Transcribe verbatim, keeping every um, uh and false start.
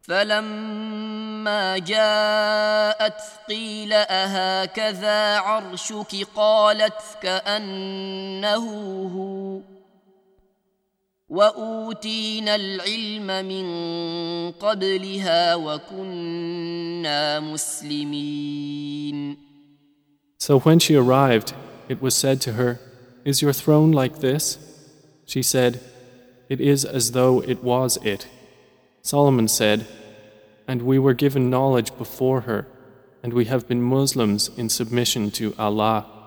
فلما جاءت قيل أهكذا عرشك قالت كأنه هو وأوتينا العلم من قبلها وكنا مسلمين. So when she arrived, it was said to her, "Is your throne like this?" She said, "It is as though it was it." Solomon said, "And we were given knowledge before her, and we have been Muslims in submission to Allah."